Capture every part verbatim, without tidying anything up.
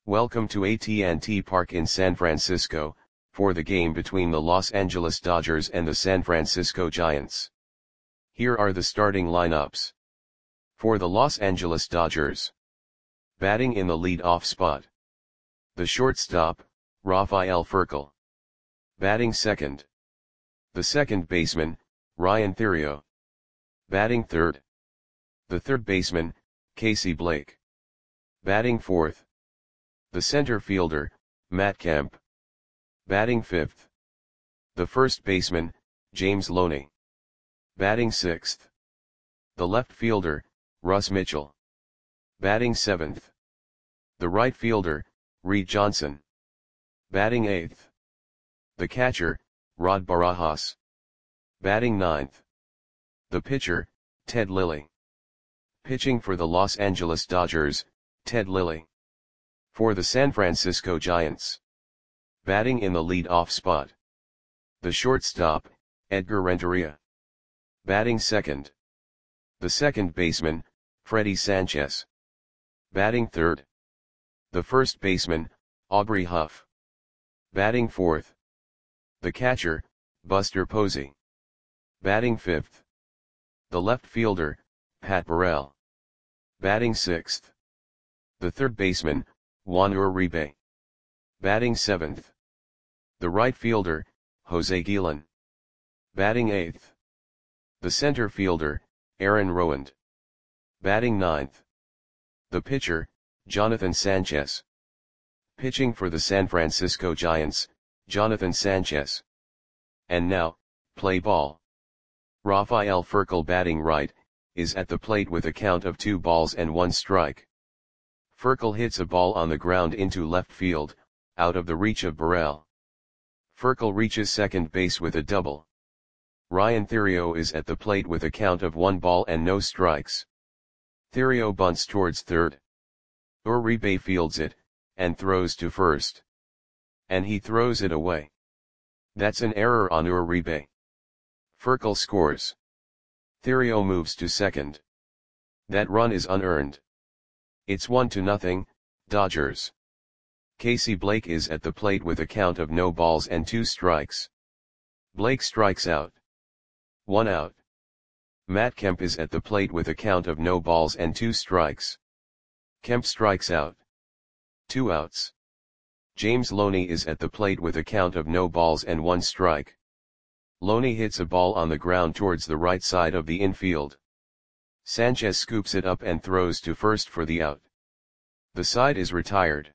Welcome to A T and T Park in San Francisco, for the game between the Los Angeles Dodgers and the San Francisco Giants. Here are the starting lineups. For the Los Angeles Dodgers. Batting in the lead-off spot. The shortstop, Rafael Furcal. Batting second. The second baseman, Ryan Theriot. Batting third. The third baseman, Casey Blake. Batting fourth. The center fielder, Matt Kemp. Batting fifth. The first baseman, James Loney. Batting sixth. The left fielder, Russ Mitchell. Batting seventh. The right fielder, Reed Johnson. Batting eighth. The catcher, Rod Barajas. Batting ninth. The pitcher, Ted Lilly. Pitching for the Los Angeles Dodgers, Ted Lilly. For the San Francisco Giants. Batting in the lead-off spot. The shortstop, Edgar Renteria. Batting second. The second baseman, Freddie Sanchez. Batting third. The first baseman, Aubrey Huff. Batting fourth. The catcher, Buster Posey. Batting fifth. The left fielder, Pat Burrell. Batting sixth. The third baseman, Juan Uribe. Batting seventh. The right fielder, Jose Guillen. Batting eighth. The center fielder, Aaron Rowand. Batting ninth. The pitcher, Jonathan Sanchez. Pitching for the San Francisco Giants, Jonathan Sanchez. And now, play ball. Rafael Furcal batting right, is at the plate with a count of two balls and one strike. Furcal hits a ball on the ground into left field, out of the reach of Burrell. Furcal reaches second base with a double. Ryan Theriot is at the plate with a count of one ball and no strikes. Theriot bunts towards third. Uribe fields it, and throws to first. And he throws it away. That's an error on Uribe. Furcal scores. Theriot moves to second. That run is unearned. It's one to nothing, Dodgers. Casey Blake is at the plate with a count of no balls and two strikes. Blake strikes out. One out. Matt Kemp is at the plate with a count of no balls and two strikes. Kemp strikes out. Two outs. James Loney is at the plate with a count of no balls and one strike. Loney hits a ball on the ground towards the right side of the infield. Sanchez scoops it up and throws to first for the out. The side is retired.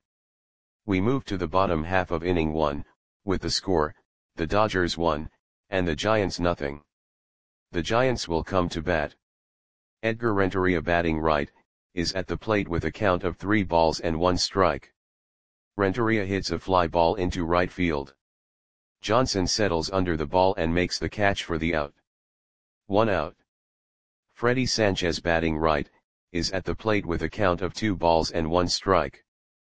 We move to the bottom half of inning one, with the score, the Dodgers one, and the Giants nothing. The Giants will come to bat. Edgar Renteria batting right, is at the plate with a count of three balls and one strike. Renteria hits a fly ball into right field. Johnson settles under the ball and makes the catch for the out. One out. Freddie Sanchez batting right, is at the plate with a count of two balls and one strike.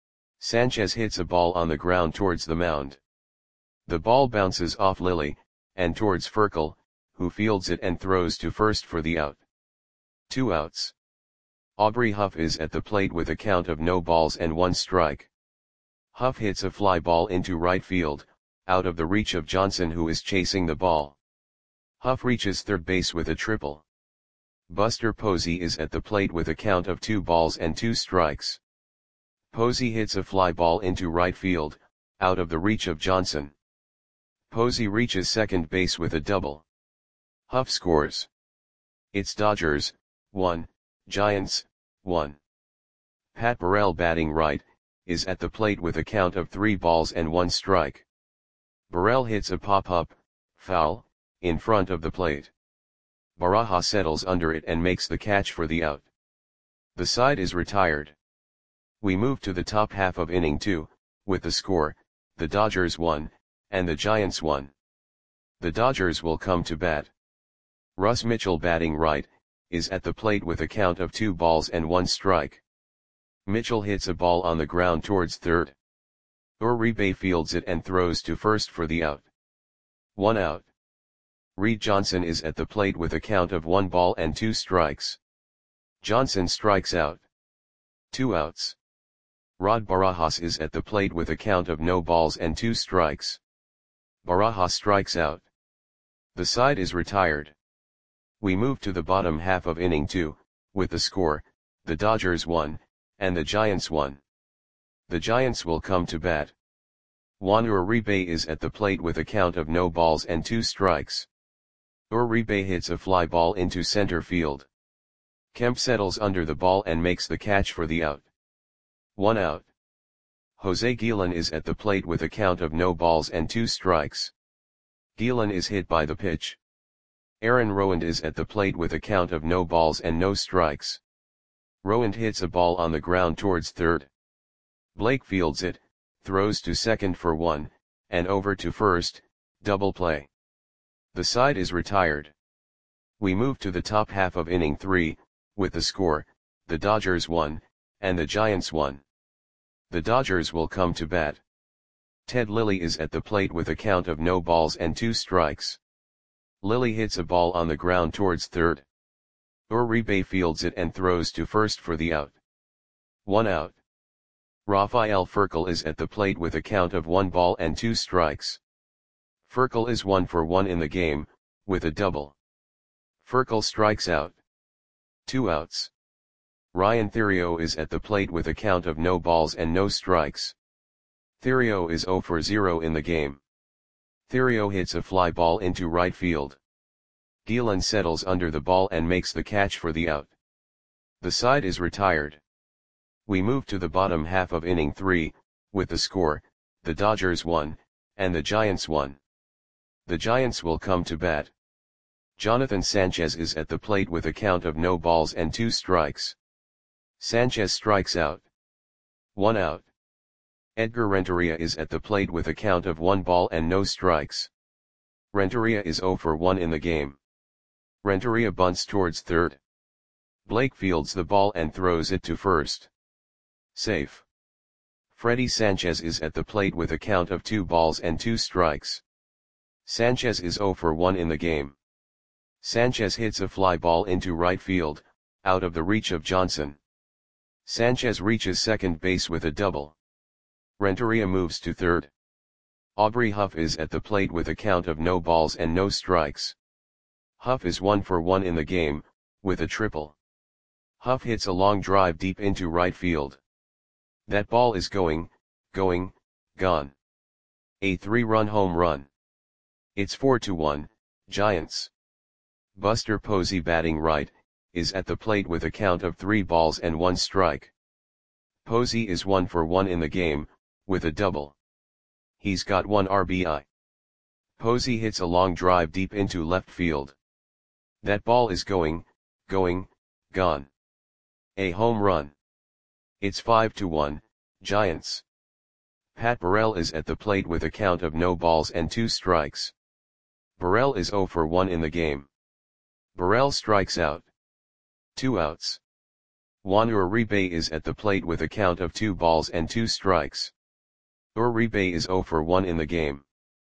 Sanchez hits a ball on the ground towards the mound. The ball bounces off Lilly, and towards Furcal, who fields it and throws to first for the out. Two outs. Aubrey Huff is at the plate with a count of no balls and one strike. Huff hits a fly ball into right field, out of the reach of Johnson who is chasing the ball. Huff reaches third base with a triple. Buster Posey is at the plate with a count of two balls and two strikes. Posey hits a fly ball into right field, out of the reach of Johnson. Posey reaches second base with a double. Huff scores. It's Dodgers, one, Giants, one. Pat Burrell batting right, is at the plate with a count of three balls and one strike. Burrell hits a pop-up, foul, in front of the plate. Barajas settles under it and makes the catch for the out. The side is retired. We move to the top half of inning two, with the score, the Dodgers one, and the Giants one. The Dodgers will come to bat. Russ Mitchell batting right, is at the plate with a count of two balls and one strike. Mitchell hits a ball on the ground towards third. Uribe fields it and throws to first for the out. One out. Reed Johnson is at the plate with a count of one ball and two strikes. Johnson strikes out. Two outs. Rod Barajas is at the plate with a count of no balls and two strikes. Barajas strikes out. The side is retired. We move to the bottom half of inning two, with the score, the Dodgers won, and the Giants won. The Giants will come to bat. Juan Uribe is at the plate with a count of no balls and two strikes. Uribe hits a fly ball into center field. Kemp settles under the ball and makes the catch for the out. One out. Jose Guillen is at the plate with a count of no balls and two strikes. Guillen is hit by the pitch. Aaron Rowand is at the plate with a count of no balls and no strikes. Rowand hits a ball on the ground towards third. Blake fields it, throws to second for one, and over to first, double play. The side is retired. We move to the top half of inning three, with the score, the Dodgers won, and the Giants won. The Dodgers will come to bat. Ted Lilly is at the plate with a count of no balls and two strikes. Lilly hits a ball on the ground towards third. Uribe fields it and throws to first for the out. One out. Rafael Furcal is at the plate with a count of one ball and two strikes. Furcal is one for one in the game, with a double. Furcal strikes out. Two outs. Ryan Theriot is at the plate with a count of no balls and no strikes. Theriot is zero for zero in the game. Theriot hits a fly ball into right field. Guillen settles under the ball and makes the catch for the out. The side is retired. We move to the bottom half of inning three, with the score, the Dodgers won, and the Giants won. The Giants will come to bat. Jonathan Sanchez is at the plate with a count of no balls and two strikes. Sanchez strikes out. One out. Edgar Renteria is at the plate with a count of one ball and no strikes. Renteria is zero for one in the game. Renteria bunts towards third. Blake fields the ball and throws it to first. Safe. Freddy Sanchez is at the plate with a count of two balls and two strikes. Sanchez is zero for one in the game. Sanchez hits a fly ball into right field, out of the reach of Johnson. Sanchez reaches second base with a double. Renteria moves to third. Aubrey Huff is at the plate with a count of no balls and no strikes. Huff is one for one in the game, with a triple. Huff hits a long drive deep into right field. That ball is going, going, gone. A three-run home run. It's four to one, Giants. Buster Posey, batting right, is at the plate with a count of three balls and one strike. Posey is one for one in the game, with a double. He's got one R B I. Posey hits a long drive deep into left field. That ball is going, going, gone. A home run. It's five to one, Giants. Pat Burrell is at the plate with a count of no balls and two strikes. Burrell is zero for one in the game. Burrell strikes out. Two outs. Juan Uribe is at the plate with a count of two balls and two strikes. Uribe is zero for one in the game.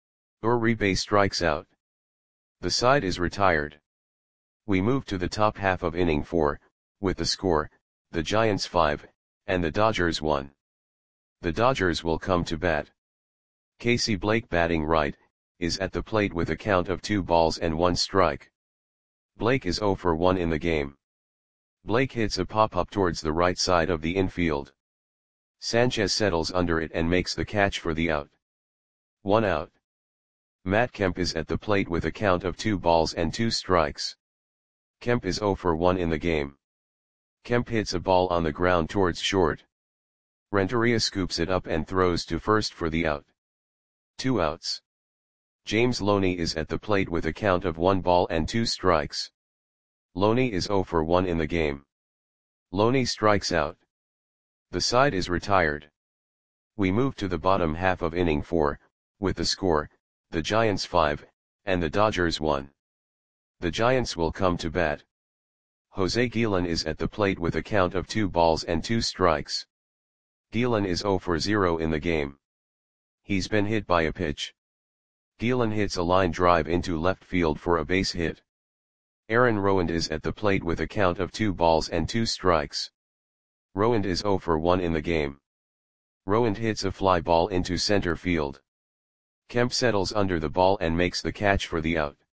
Uribe strikes out. The side is retired. We move to the top half of inning four, with the score, the Giants five, and the Dodgers one. The Dodgers will come to bat. Casey Blake, batting right, is at the plate with a count of two balls and one strike. Blake is zero for one in the game. Blake hits a pop-up towards the right side of the infield. Sanchez settles under it and makes the catch for the out. One out. Matt Kemp is at the plate with a count of two balls and two strikes. Kemp is zero for one in the game. Kemp hits a ball on the ground towards short. Renteria scoops it up and throws to first for the out. Two outs. James Loney is at the plate with a count of one ball and two strikes. Loney is zero for one in the game. Loney strikes out. The side is retired. We move to the bottom half of inning four, with the score, the Giants five, and the Dodgers one. The Giants will come to bat. Jose Guillen is at the plate with a count of two balls and two strikes. Guillen is zero for zero in the game. He's been hit by a pitch. Guillen hits a line drive into left field for a base hit. Aaron Rowand is at the plate with a count of two balls and two strikes. Rowand is zero for one in the game. Rowand hits a fly ball into center field. Kemp settles under the ball and makes the catch for the out.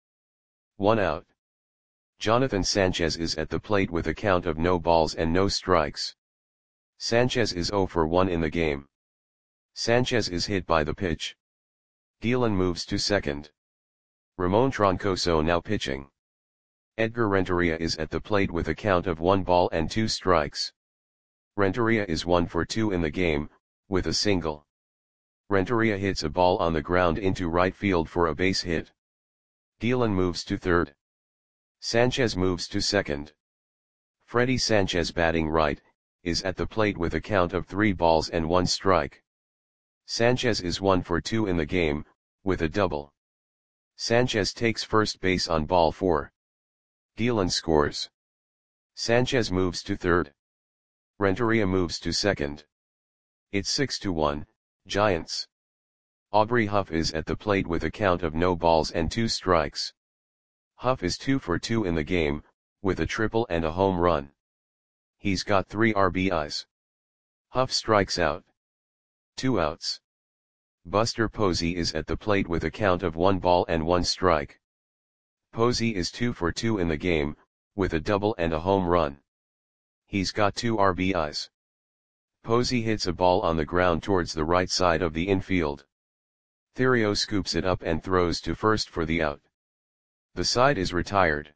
One out. Jonathan Sanchez is at the plate with a count of no balls and no strikes. Sanchez is zero for one in the game. Sanchez is hit by the pitch. Dylan moves to second. Ramon Troncoso now pitching. Edgar Renteria is at the plate with a count of one ball and two strikes. Renteria is one for two in the game, with a single. Renteria hits a ball on the ground into right field for a base hit. Dylan moves to third. Sanchez moves to second. Freddy Sanchez, batting right, is at the plate with a count of three balls and one strike. Sanchez is one for two in the game, with a double. Sanchez takes first base on ball four. Dylan scores. Sanchez moves to third. Renteria moves to second. It's six to one, Giants. Aubrey Huff is at the plate with a count of no balls and two strikes. Huff is two for two in the game, with a triple and a home run. He's got three R B Is. Huff strikes out. Two outs. Buster Posey is at the plate with a count of one ball and one strike. Posey is two for two in the game, with a double and a home run. He's got two R B Is. Posey hits a ball on the ground towards the right side of the infield. Theriot scoops it up and throws to first for the out. The side is retired.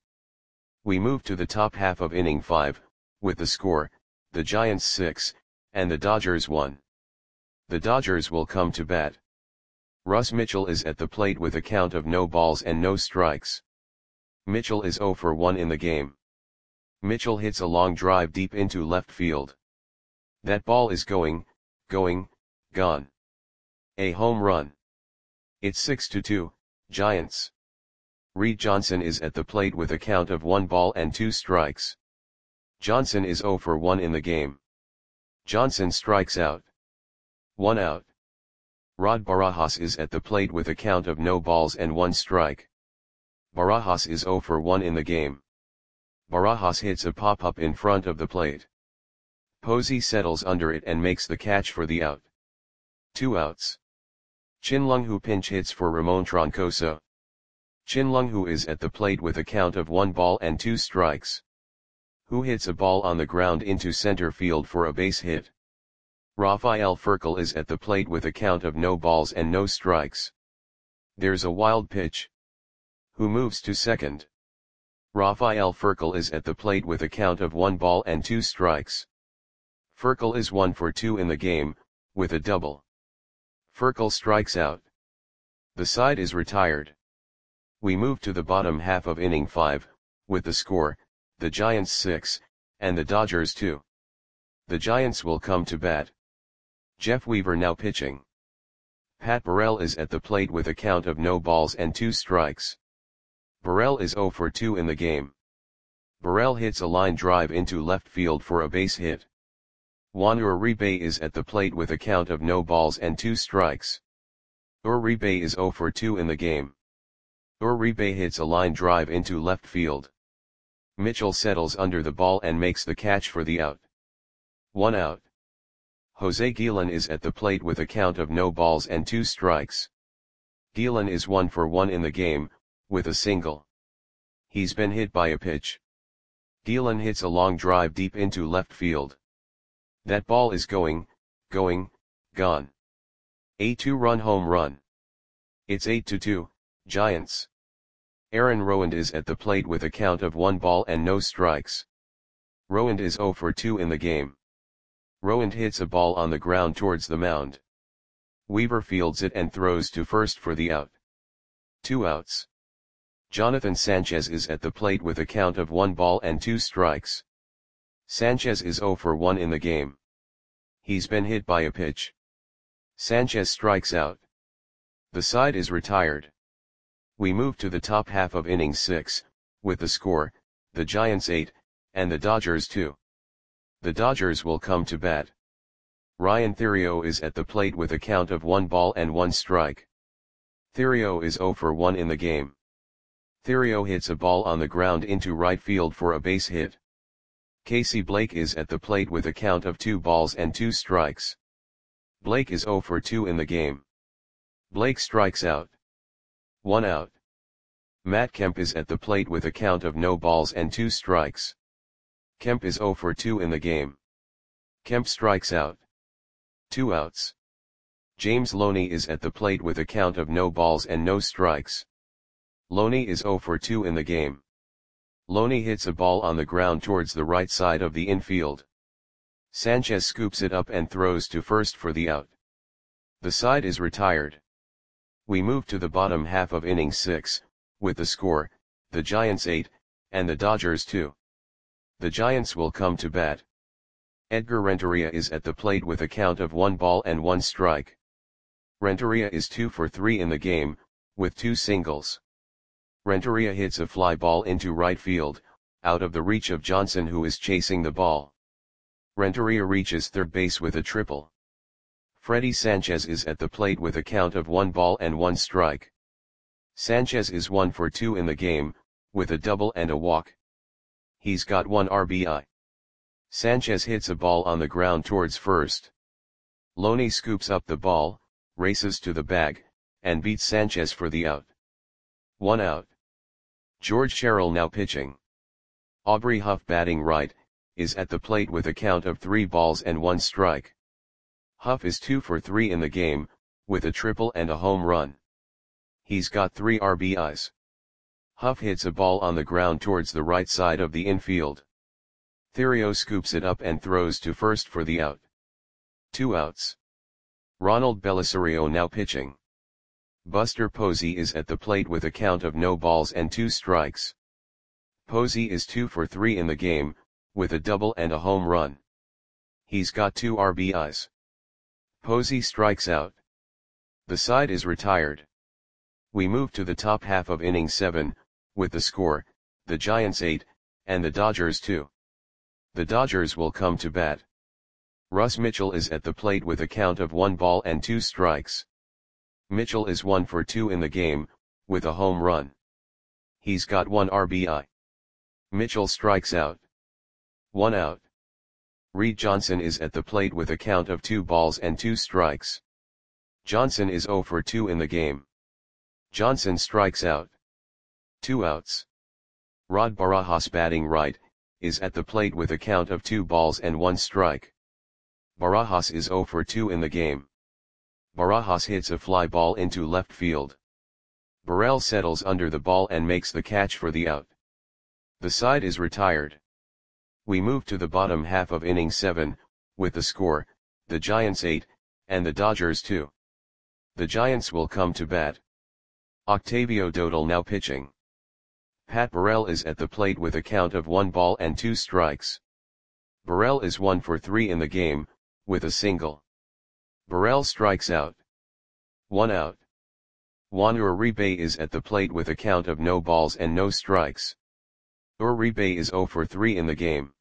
We move to the top half of inning five, with the score, the Giants six, and the Dodgers one. The Dodgers will come to bat. Russ Mitchell is at the plate with a count of no balls and no strikes. Mitchell is zero for one in the game. Mitchell hits a long drive deep into left field. That ball is going, going, gone. A home run. It's six to two, Giants. Reed Johnson is at the plate with a count of one ball and two strikes. Johnson is zero for one in the game. Johnson strikes out. One out. Rod Barajas is at the plate with a count of no balls and one strike. Barajas is zero for one in the game. Barajas hits a pop-up in front of the plate. Posey settles under it and makes the catch for the out. Two outs. Chin-Lung Hu pinch hits for Ramon Troncoso. Chin-Lung Hu is at the plate with a count of one ball and two strikes. Hu hits a ball on the ground into center field for a base hit. Rafael Furcal is at the plate with a count of no balls and no strikes. There's a wild pitch. Hu moves to second. Rafael Furcal is at the plate with a count of one ball and two strikes. Furcal is one for two in the game, with a double. Furcal strikes out. The side is retired. We move to the bottom half of inning five, with the score, the Giants six, and the Dodgers two. The Giants will come to bat. Jeff Weaver now pitching. Pat Burrell is at the plate with a count of no balls and two strikes. Burrell is zero for two in the game. Burrell hits a line drive into left field for a base hit. Juan Uribe is at the plate with a count of no balls and two strikes. Uribe is zero for two in the game. Uribe hits a line drive into left field. Mitchell settles under the ball and makes the catch for the out. One out. Jose Guillen is at the plate with a count of no balls and two strikes. Guillen is one for one in the game, with a single. He's been hit by a pitch. Guillen hits a long drive deep into left field. That ball is going, going, gone. A two-run home run. It's eight to two, Giants. Aaron Rowand is at the plate with a count of one ball and no strikes. Rowand is zero for two in the game. Rowand hits a ball on the ground towards the mound. Weaver fields it and throws to first for the out. Two outs. Jonathan Sanchez is at the plate with a count of one ball and two strikes. Sanchez is zero for one in the game. He's been hit by a pitch. Sanchez strikes out. The side is retired. We move to the top half of inning six, with the score, the Giants eight, and the Dodgers two. The Dodgers will come to bat. Ryan Theriot is at the plate with a count of one ball and one strike. Theriot is zero for one in the game. Theriot hits a ball on the ground into right field for a base hit. Casey Blake is at the plate with a count of two balls and two strikes. Blake is zero for two in the game. Blake strikes out. One out. Matt Kemp is at the plate with a count of no balls and two strikes. Kemp is zero for two in the game. Kemp strikes out. Two outs. James Loney is at the plate with a count of no balls and no strikes. Loney is zero for two in the game. Loney hits a ball on the ground towards the right side of the infield. Sanchez scoops it up and throws to first for the out. The side is retired. We move to the bottom half of inning six, with the score, the Giants eight, and the Dodgers two. The Giants will come to bat. Edgar Renteria is at the plate with a count of one ball and one strike. Renteria is two for three in the game, with two singles. Renteria hits a fly ball into right field, out of the reach of Johnson, who is chasing the ball. Renteria reaches third base with a triple. Freddy Sanchez is at the plate with a count of one ball and one strike. Sanchez is one for two in the game, with a double and a walk. He's got one R B I. Sanchez hits a ball on the ground towards first. Loney scoops up the ball, races to the bag, and beats Sanchez for the out. One out. George Sherrill now pitching. Aubrey Huff, batting right, is at the plate with a count of three balls and one strike. Huff is two for three in the game, with a triple and a home run. He's got three R B Is. Huff hits a ball on the ground towards the right side of the infield. Theriot scoops it up and throws to first for the out. Two outs. Ronald Belisario now pitching. Buster Posey is at the plate with a count of no balls and two strikes. Posey is two for three in the game, with a double and a home run. He's got two R B Is. Posey strikes out. The side is retired. We move to the top half of inning seven, with the score, the Giants eight, and the Dodgers two. The Dodgers will come to bat. Russ Mitchell is at the plate with a count of one ball and two strikes. Mitchell is one for two in the game, with a home run. He's got one R B I. Mitchell strikes out. One out. Reed Johnson is at the plate with a count of two balls and two strikes. Johnson is zero for two in the game. Johnson strikes out. Two outs. Rod Barajas, batting right, is at the plate with a count of two balls and one strike. Barajas is zero for two in the game. Barajas hits a fly ball into left field. Burrell settles under the ball and makes the catch for the out. The side is retired. We move to the bottom half of inning seven, with the score, the Giants eight, and the Dodgers two. The Giants will come to bat. Octavio Dotel now pitching. Pat Burrell is at the plate with a count of one ball and two strikes. Burrell is one for three in the game, with a single. Burrell strikes out. One out. Juan Uribe is at the plate with a count of no balls and no strikes. Uribe is zero for three in the game.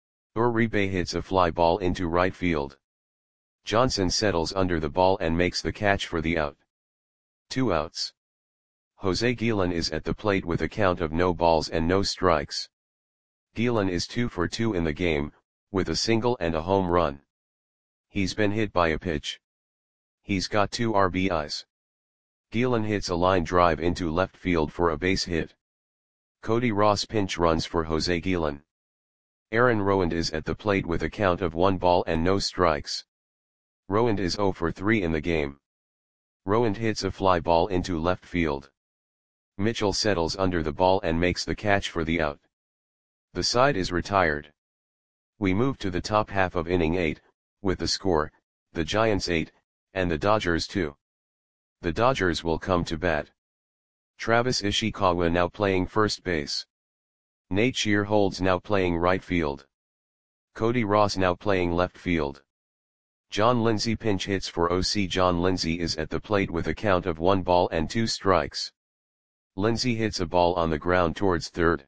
Uribe hits a fly ball into right field. Johnson settles under the ball and makes the catch for the out. Two outs. Jose Guillen is at the plate with a count of no balls and no strikes. Guillen is two for two in the game, with a single and a home run. He's been hit by a pitch. He's got two R B Is. Guillen hits a line drive into left field for a base hit. Cody Ross pinch runs for Jose Guillen. Aaron Rowand is at the plate with a count of one ball and no strikes. Rowand is zero for three in the game. Rowand hits a fly ball into left field. Mitchell settles under the ball and makes the catch for the out. The side is retired. We move to the top half of inning eight, with the score, the Giants eight, and the Dodgers two. The Dodgers will come to bat. Travis Ishikawa now playing first base. Nate Shearholds now playing right field. Cody Ross now playing left field. John Lindsay pinch hits for O C. John Lindsay is at the plate with a count of one ball and two strikes. Lindsay hits a ball on the ground towards third.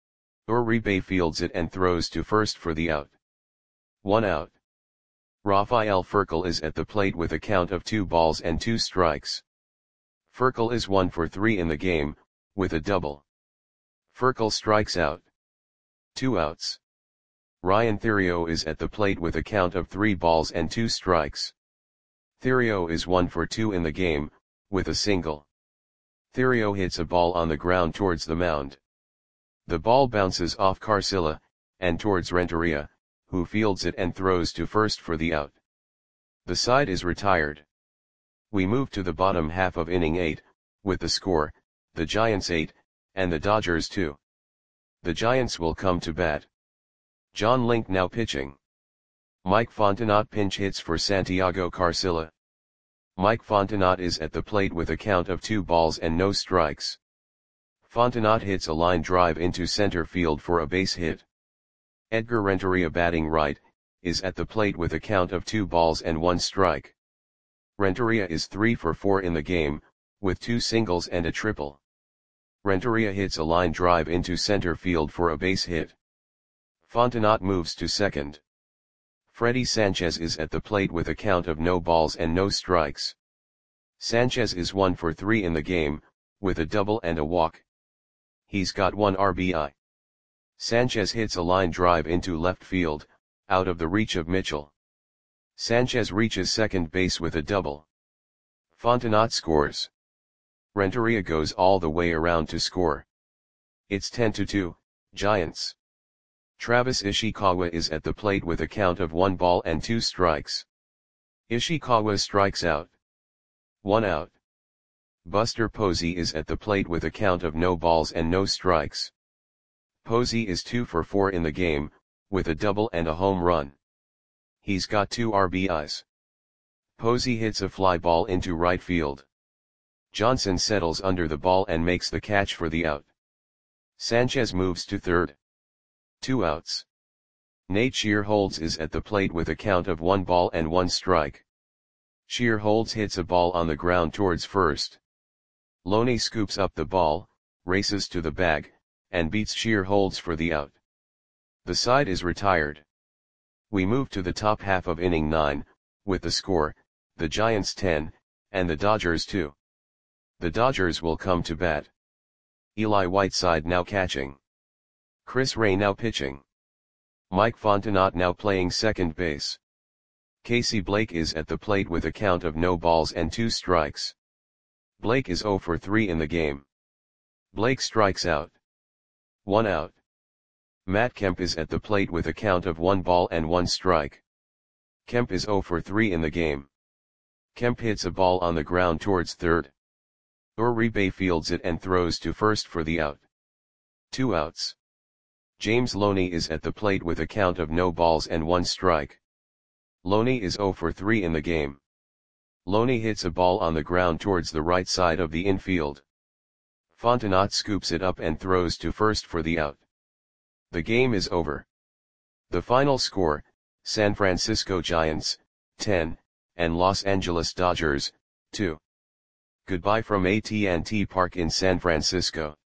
Uribe fields it and throws to first for the out. One out. Rafael Furcal is at the plate with a count of two balls and two strikes. Furcal is one for three in the game, with a double. Furcal strikes out. Two outs. Ryan Theriot is at the plate with a count of three balls and two strikes. Theriot is one for two in the game, with a single. Theriot hits a ball on the ground towards the mound. The ball bounces off Carcilla, and towards Renteria, who fields it and throws to first for the out. The side is retired. We move to the bottom half of inning eight, with the score, the Giants eight, and the Dodgers two. The Giants will come to bat. John Link now pitching. Mike Fontenot pinch hits for Santiago Carcilla. Mike Fontenot is at the plate with a count of two balls and no strikes. Fontenot hits a line drive into center field for a base hit. Edgar Renteria, batting right, is at the plate with a count of two balls and one strike. Renteria is three for four in the game, with two singles and a triple. Renteria hits a line drive into center field for a base hit. Fontenot moves to second. Freddy Sanchez is at the plate with a count of no balls and no strikes. Sanchez is one for three in the game, with a double and a walk. He's got one R B I. Sanchez hits a line drive into left field, out of the reach of Mitchell. Sanchez reaches second base with a double. Fontenot scores. Renteria goes all the way around to score. It's ten to two, Giants. Travis Ishikawa is at the plate with a count of one ball and two strikes. Ishikawa strikes out. One out. Buster Posey is at the plate with a count of no balls and no strikes. Posey is two for four in the game, with a double and a home run. He's got two R B Is. Posey hits a fly ball into right field. Johnson settles under the ball and makes the catch for the out. Sanchez moves to third. Two outs. Nate Shearholds is at the plate with a count of one ball and one strike. Shearholds hits a ball on the ground towards first. Loney scoops up the ball, races to the bag, and beats Shearholds for the out. The side is retired. We move to the top half of inning nine, with the score, the Giants ten, and the Dodgers two. The Dodgers will come to bat. Eli Whiteside now catching. Chris Ray now pitching. Mike Fontenot now playing second base. Casey Blake is at the plate with a count of no balls and two strikes. Blake is zero for three in the game. Blake strikes out. One out. Matt Kemp is at the plate with a count of one ball and one strike. Kemp is zero for three in the game. Kemp hits a ball on the ground towards third. Uribe fields it and throws to first for the out. Two outs. James Loney is at the plate with a count of no balls and one strike. Loney is zero for three in the game. Loney hits a ball on the ground towards the right side of the infield. Fontenot scoops it up and throws to first for the out. The game is over. The final score, San Francisco Giants, ten, and Los Angeles Dodgers, two. Goodbye from A T and T Park in San Francisco.